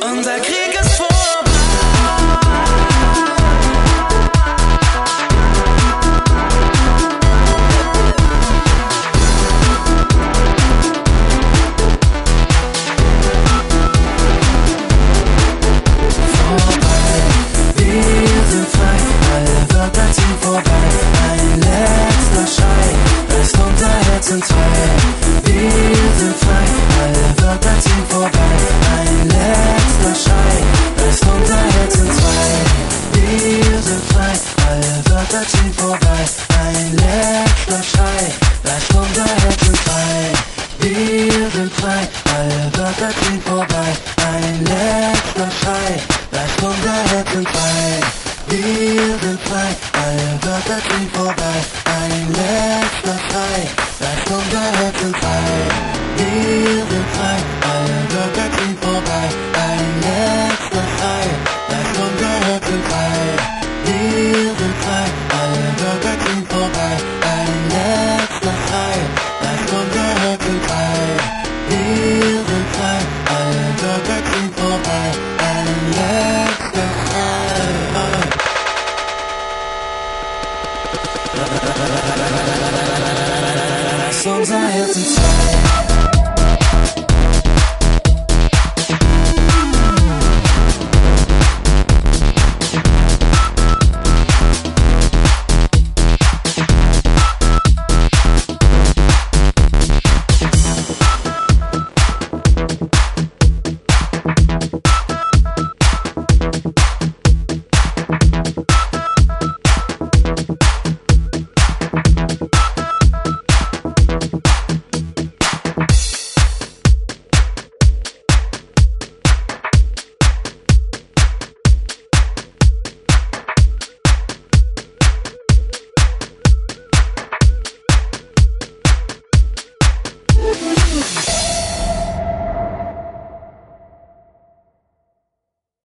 Unser Krieg ist vorbei. Wir sind frei, alle Wörter ziehen vorbei. Ein letzter Schrei reißt unser Herz in zwei. Wir sind frei, alle Wörter ziehen vorbei. Ein letzter Schrei reißt unser Herz in zwei. Wir sind frei, alle Wörter ziehen vorbei. Ein letzter Schrei reißt unser Herz in zwei. Wir sind frei, alle Wörter ziehen vorbei. Ein letzter Schrei reißt unser Herz in zwei. Wir sind frei, alle Wörter ziehen vorbei. Ein letzter Schrei reißt unser Herz in zwei.